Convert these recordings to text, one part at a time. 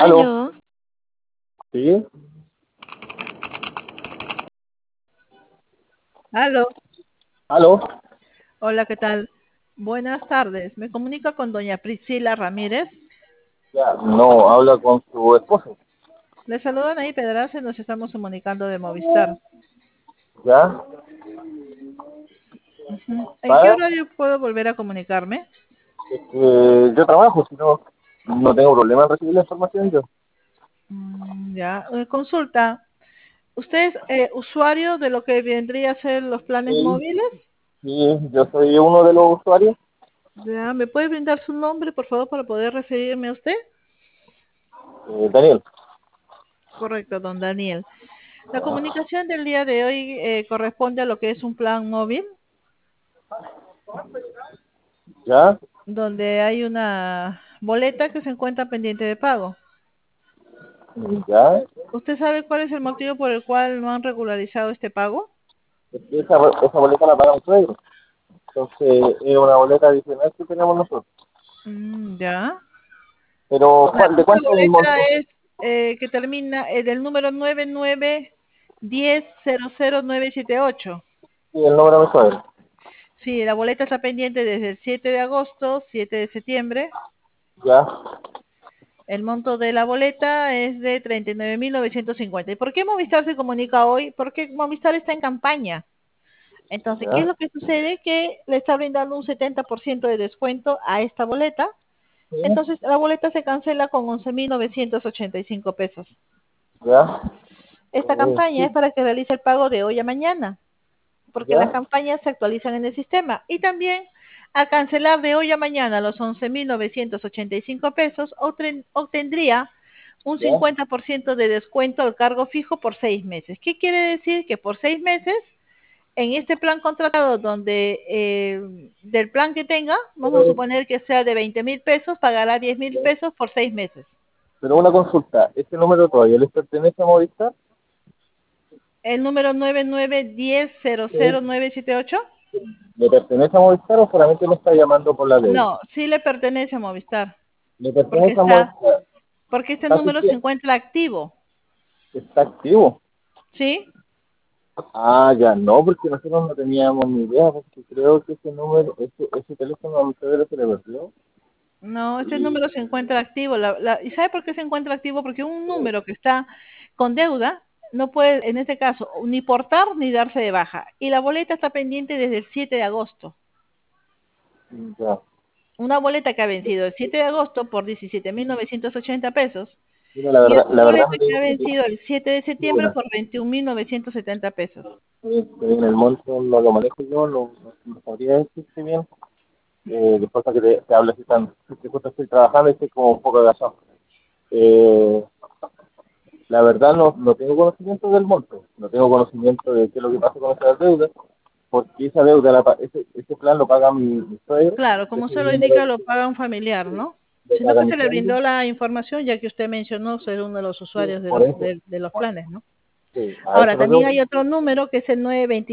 Aló, Aló, sí, Aló, aló, hola, ¿qué tal? Buenas tardes. Me comunica con doña Priscila Ramírez. ya, no, habla con su esposo, Le saludan ahí Pedraza y nos estamos comunicando de Movistar. ya, Ujú. ¿En qué para, horario puedo volver a comunicarme? yo trabajo, si no, no tengo problema en recibir la información yo. Ya, consulta. ¿Usted es usuario de lo que vendría a ser los planes Sí, móviles? sí, yo soy uno de los usuarios, Ya, ¿me puede brindar su nombre, por favor, para poder referirme a usted? Daniel, Correcto, don Daniel. La comunicación del día de hoy corresponde a lo que es un plan móvil, ya, donde hay una boleta que se encuentra pendiente de pago. ya, ¿Usted sabe cuál es el motivo por el cual no han regularizado este pago? es que esa boleta la paga un suegro, entonces es una boleta adicional que tenemos nosotros, Ya. pero ¿de Esta cuánto es el boleta monto? es que termina del número 9910000978. Sí, el número de mi suegro, Sí, la boleta está pendiente desde el 7 de agosto, 7 de septiembre. ya, El monto de la boleta es de 39.950. ¿Y por qué Movistar se comunica hoy? Porque Movistar está en campaña. Entonces, ¿qué es ya, lo que sucede? Que le está brindando un 70% de descuento a esta boleta. sí, Entonces, la boleta se cancela con 11.985 pesos. ya, Esta campaña es sí, para que realice el pago de hoy a mañana, porque las ya, campañas se actualizan en el sistema. Y también, al cancelar de hoy a mañana los 11.985 pesos, obtendría un ya, 50% de descuento al cargo fijo por 6 meses. ¿Qué quiere decir? Que por 6 meses en este plan contratado donde del plan que tenga, vamos a suponer que sea de 20.000 pesos, pagará 10.000 pesos por 6 meses. pero una consulta, ¿este número todavía les pertenece a Movistar? El número 9910000978, ¿Le pertenece a Movistar o solamente me está llamando por la deuda? no, sí le pertenece a Movistar, ¿Le porque pertenece a Movistar? este ¿Está, número se encuentra activo, está activo? ¿sí? Ah, ya no, porque nosotros no teníamos ni idea, porque creo que ese número, ese teléfono a mi suegro se le perdió. No, este Y, número se encuentra activo. ¿Y sabe por qué se encuentra activo? Porque un número que está con deuda no puede, en este caso, ni portar ni darse de baja. Y la boleta está pendiente desde el 7 de agosto. ya. Una boleta que ha vencido el 7 de agosto por 17.980 pesos Mira, y otra la verdad boleta me que ha digo vencido el 7 de que septiembre por 21.970 pesos. en el monto no lo manejo yo, no sabría decirte bien. Después para que te hable así tan, que justo estoy trabajando y estoy como un poco agachado. Eh, La verdad no tengo conocimiento del monto, no tengo conocimiento de qué es lo que pasa con esa deuda, porque esa deuda, ese plan lo paga mi suegro, Claro, como ese es usted el lo número indica, lo paga un familiar, ¿no? que Sino paga que mi se le suegro, brindó la información ya que usted mencionó ser uno de los sí, usuarios de por los, eso, de los planes, ¿no? sí, a Ahora, eso lo también debo. hay otro número que es el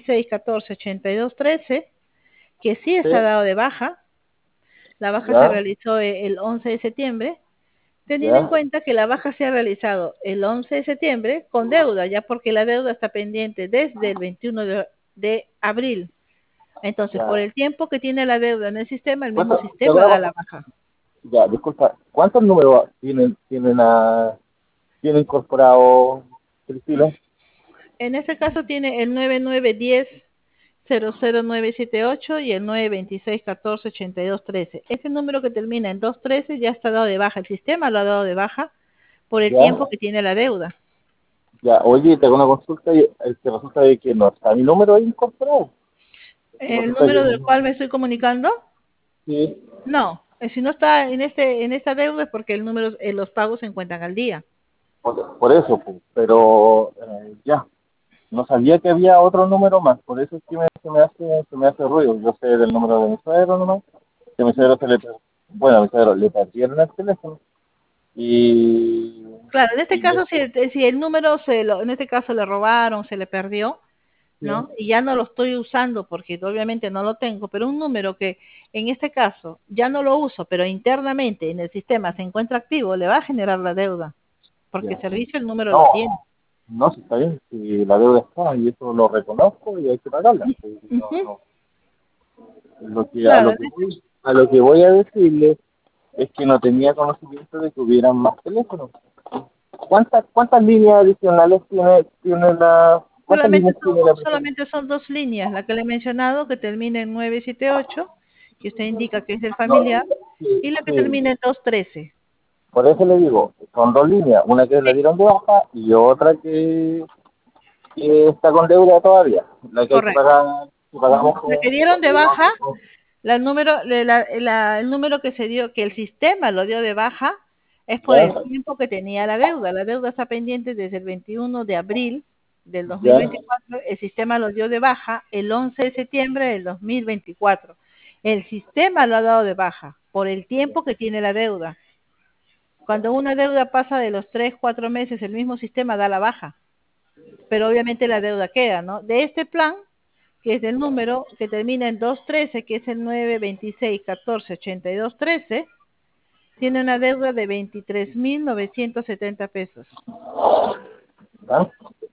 926148213, que sí Sí, está dado de baja. La baja se ya, realizó el 11 de septiembre, teniendo en ya, cuenta que la baja se ha realizado el 11 de septiembre con deuda, ya porque la deuda está pendiente desde el 21 de abril. Entonces, por ya. el tiempo que tiene la deuda en el sistema, el mismo Te sistema hago da la baja. ya, disculpa, ¿cuántos números tiene incorporado Priscila? En este caso tiene el 9910000978 y el 926148213. Este número que termina en 213 ya está dado de baja. El sistema lo ha dado de baja por el Ya, tiempo que tiene la deuda. ya, oye, te hago una consulta y te resulta de que no está mi número ahí incorporado. El Resulta número que del cual me estoy comunicando, sí, no. Si no está en esta deuda es porque el número, los pagos se encuentran al día. por eso, pues, pero ya, no sabía que había otro número más, por eso es que se me hace ruido. Yo sé del número de mi suegro nomás, que a mi suegro bueno, a mi suegro le perdieron el teléfono y, Claro, en este y caso, si el número en este caso le robaron, se le perdió, ¿no? Y ya no lo estoy usando porque obviamente no lo tengo, pero un número que en este caso ya no lo uso, pero internamente en el sistema se encuentra activo, le va a generar la deuda, porque el ya. servicio el número lo No, tiene. no, sí está bien, si la deuda está y eso lo reconozco y hay que pagarla. No, Ujú. no. Lo que, Claro, a lo que voy a decirle es que no tenía conocimiento de que hubieran más teléfonos. ¿Cuántas líneas adicionales cuántas líneas tiene la empresa? solamente son dos líneas, la que le he mencionado, que termina en 978, que usted indica que es del No, familiar, y sí, la que sí. termina en 213. Por eso le digo, son dos líneas, una que le dieron de baja y otra que está con deuda todavía, la que hay que Correcto. pagar, que Ujú. pagamos Le que con dieron de baja, con- el número que se dio, que el sistema lo dio de baja, es por ya, el tiempo que tenía la deuda. La deuda está pendiente desde el 21 de abril del ya, 2024. El sistema lo dio de baja el 11 de septiembre del 2024. El sistema lo ha dado de baja por el tiempo que tiene la deuda. Cuando una deuda pasa de los 3, 4 meses, el mismo sistema da la baja, pero obviamente la deuda queda, ¿no? De este plan, que es el número que termina en 213, que es el 926148213, tiene una deuda de 23.970 pesos. ya.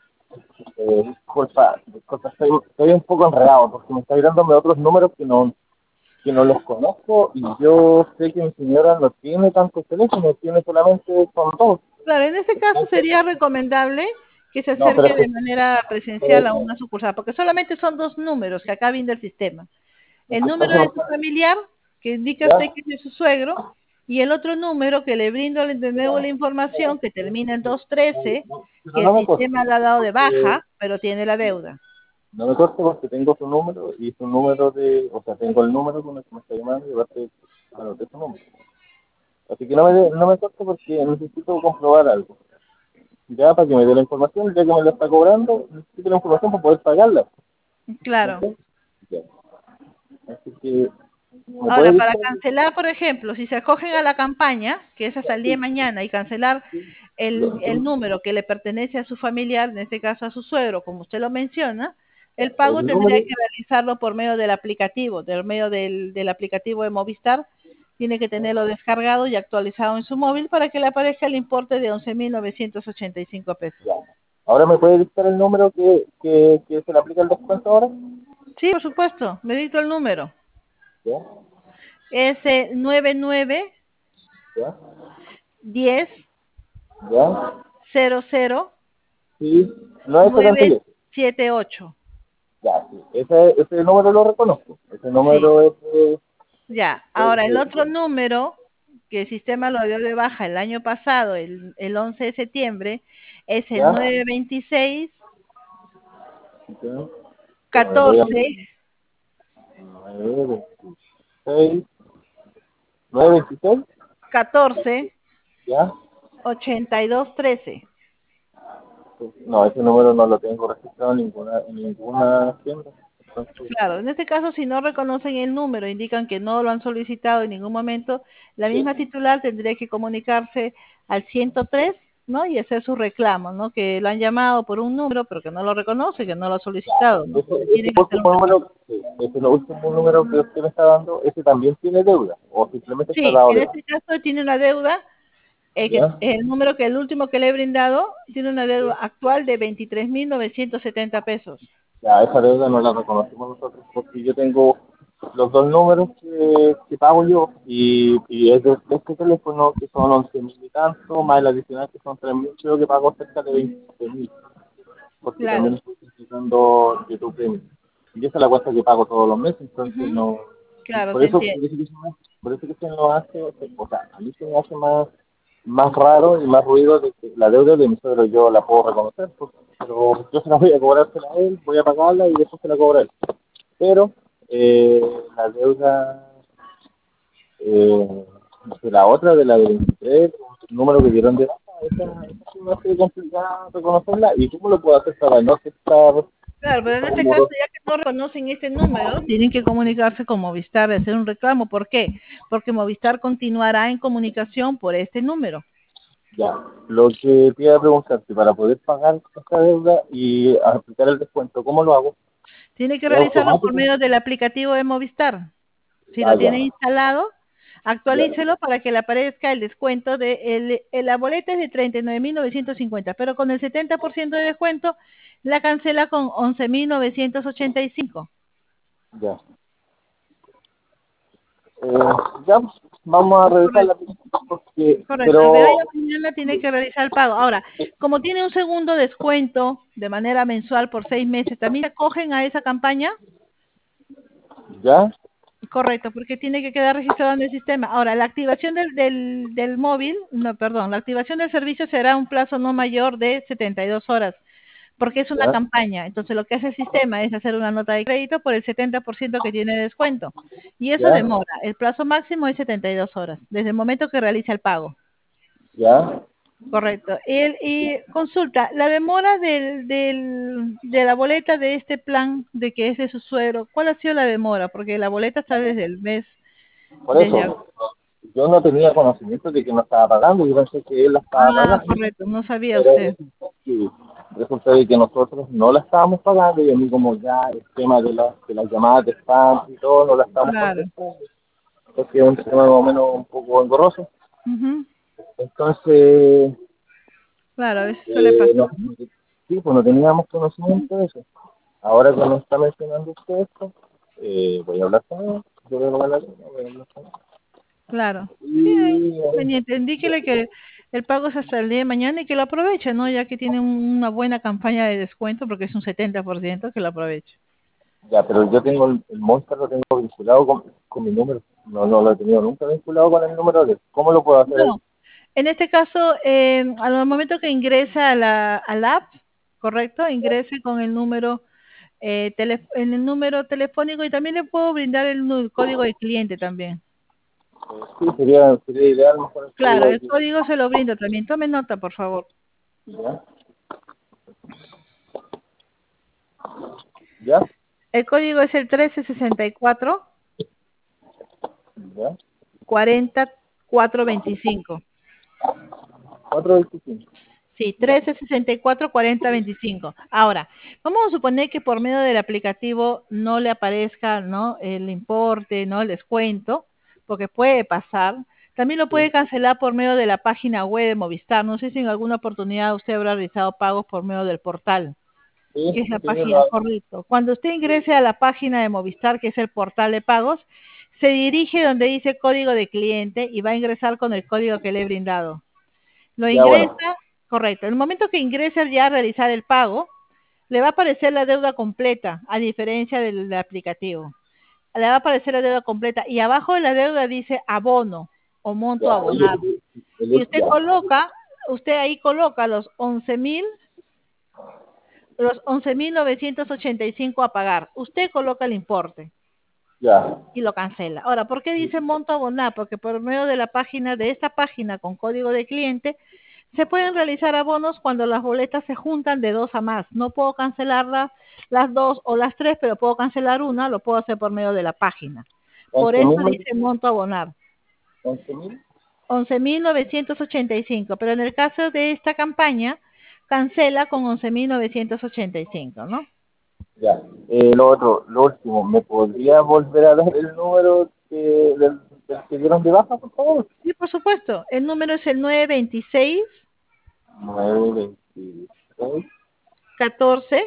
Disculpa, estoy un poco enredado porque me está dándome otros números que no los conozco y yo sé que mi señora no tiene tantos teléfonos, tiene solamente son dos. Claro, en este caso Entonces, sería recomendable que se no, acerque de manera presencial a una sucursal, porque solamente son dos números que acá viene el sistema. El número de su familiar, que indica usted ya, que es de su suegro, y el otro número que le brindo de nuevo la información, que termina en 213, pero que el no me corte, sistema le ha dado de porque baja, pero tiene la deuda. no me corte porque tengo su número y su número o sea, tengo el número con el que me está llamando y aparte anoté su número. Así que no me corte porque necesito comprobar algo. Ya, para que me dé la información, ya que me la está cobrando, necesito la información para poder pagarla. Claro. ¿Ok? Ya. Así que, ¿me Ahora, puede para dictar? cancelar, por ejemplo, si se acogen a la campaña, que es hasta el día de mañana, y cancelar el número que le pertenece a su familiar, en este caso a su suegro, como usted lo menciona, el pago El tendría número, que realizarlo por medio del aplicativo, del aplicativo de Movistar. Tiene que tenerlo descargado y actualizado en su móvil para que le aparezca el importe de 11.985 pesos. ya. Ahora me puede dictar el número que se le aplica el descuento ahora. Sí, por supuesto, me dicto el número. Ya, Es 99 ya, 10 ya. 00 Sí, no es nueve 78. siete ocho. Ya, sí. Ese número lo reconozco. Ese Sí, número ya. es Ahora, el otro número que el sistema lo dio de baja el año pasado, el 11 de septiembre, es el ya, 926 ya. Ya me voy a 14 926, 926, 14 ya. 82 13. No, ese número no lo tengo registrado en ninguna tienda. Entonces, Claro, en este caso, si no reconocen el número, indican que no lo han solicitado en ningún momento, la misma sí. titular tendría que comunicarse al 103, ¿no? Y hacer su reclamo, ¿no? Que lo han llamado por un número, pero que no lo reconoce, que no lo ha solicitado, ¿no? Ese, Entonces ese tienen que hacer un último reclamo. número, sí, ese último número que usted me está dando, ese también tiene deuda, o simplemente está Sí, dado en de baja. este caso tiene una deuda, que ¿Ya? el número que el último que le he brindado tiene una deuda actual de 23.970 pesos. Ya, esa deuda no la reconocemos nosotros porque yo tengo los dos números que pago yo y es de este teléfono que son 11.000 y tanto, más el adicional que son 3.000, creo que pago cerca de 20.000 porque Claro. también estoy utilizando YouTube Premium. Y esa es la cuenta que pago todos los meses, entonces Ujú. no... Claro, Por te eso, entiendo. por eso que se nos hace, o sea, a mí se me hace más raro y más ruido de que la deuda de mi suegro yo la puedo reconocer, pero yo se la voy a cobrársela a él, voy a pagarla y después se la cobra él. Pero la deuda de la otra, de la de 23, el número que dieron de baja, esa sí me hace complicado reconocerla. ¿Y cómo lo puedo hacer para no estar Claro, pero en este caso, seguro? ya que no reconocen este número, tienen que comunicarse con Movistar y hacer un reclamo. ¿Por qué? Porque Movistar continuará en comunicación por este número. Ya. Lo que te iba a preguntarte, para poder pagar esta deuda y aplicar el descuento, ¿cómo lo hago? Tiene que ¿Es realizarlo por automático? medio del aplicativo de Movistar. Si Ah, lo ya. tiene instalado, Ya. actualícelo para que le aparezca el descuento la boleta es de 39.950, pero con el 70% de descuento la cancela con 11.985. Ya. Eh, ya, pues, vamos a revisar la Correcto, aplicación porque, correcto. Pero pero ella mañana tiene que realizar el pago. Ahora, como tiene un segundo descuento de manera mensual por 6 meses, ¿también se acogen a esa campaña? ya, Correcto, porque tiene que quedar registrado en el sistema. Ahora, la activación del móvil, no, perdón, la activación del servicio será un plazo no mayor de 72 horas, porque es una ya, campaña. Entonces, lo que hace el sistema es hacer una nota de crédito por el 70% que tiene de descuento. Y eso ya, demora. El plazo máximo es 72 horas, desde el momento que realiza el pago. ya. Correcto. Y consulta, la demora de la boleta de este plan, de que es de su suegro, ¿cuál ha sido la demora? Porque la boleta está desde el mes, Por desde... eso, yo no tenía conocimiento de que no estaba pagando, yo pensé que él la estaba Ah, pagando, correcto, no sabía pero usted. resulta de que nosotros no la estábamos pagando y a mí como ya el tema de las llamadas de spam y todo no la estamos Claro. contestando, porque es un tema más o menos un poco engorroso. Ujú. Entonces, Claro, a veces suele pasar, no, ¿no? sí, pues no teníamos conocimiento de eso. Ahora que nos está mencionando usted esto, voy a hablar con él, yo voy a hablar con él. Claro. Sí, Y, conveniente. Indíquele que el pago es hasta el día de mañana y que lo aproveche, ¿no? Ya que tiene una buena campaña de descuento, porque es un 70%, que lo aproveche. ya, pero yo tengo el Monster, lo tengo vinculado con mi número. No, no lo he tenido nunca vinculado con el número de. ¿Cómo lo puedo hacer ahí? No, en este caso, al momento que ingresa al app, ¿correcto? Ingrese con el número, en el número telefónico y también le puedo brindar el código de cliente también. Sí, sería ideal mejor el código Claro, de el aquí. código se lo brindo también. Tome nota, por favor. ¿Ya? ¿Ya? El código es el 1364 ¿Ya? 40 425. 425. Sí, ¿Ya? 1364 40 25. Ahora, vamos a suponer que por medio del aplicativo no le aparezca, ¿no? El importe, ¿no? El descuento, porque puede pasar. También lo puede Sí, cancelar por medio de la página web de Movistar. No sé si en alguna oportunidad usted habrá realizado pagos por medio del portal, que sí, es la sí, página, correcto. Cuando usted ingrese a la página de Movistar, que es el portal de pagos, se dirige donde dice código de cliente y va a ingresar con el código que le he brindado. Lo ya bueno. ingresa, correcto. En el momento que ingrese ya a realizar el pago, le va a aparecer la deuda completa, a diferencia del aplicativo. Le va a aparecer la deuda completa y abajo de la deuda dice abono o monto a Ya, abonar. Y usted ya, coloca, usted ahí coloca los 11.985 a pagar. Usted coloca el importe ya. y lo cancela. Ahora, ¿por qué dice monto a abonar? Porque por medio de la página, de esta página con código de cliente, se pueden realizar abonos cuando las boletas se juntan de dos a más. No puedo cancelar las dos o las tres, pero puedo cancelar una, lo puedo hacer por medio de la página. Por 11.000, eso dice monto a abonar. 11.000. 11.985, pero en el caso de esta campaña, cancela con 11.985, ¿no? Ya. Lo último, ¿me podría volver a dar el número del que dieron de baja, por favor? Sí, por supuesto. El número es el 926 926, 14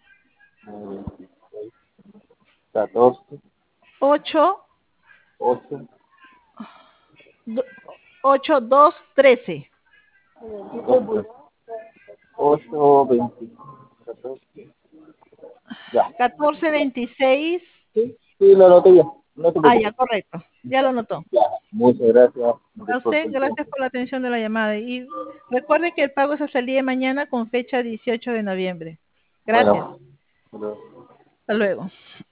926, 14, 8 8, 8 2 13. 8, 20, 14, ya. 14 26. Sí, sí, lo anoté ya, no te Ah, ya, preocupes. correcto. Ya lo notó. Ya, muchas gracias, A disculpe usted, el tiempo. gracias por la atención de la llamada. Y recuerde que el pago es hasta el día de mañana con fecha 18 de noviembre. Gracias. Bueno, pero Hasta luego.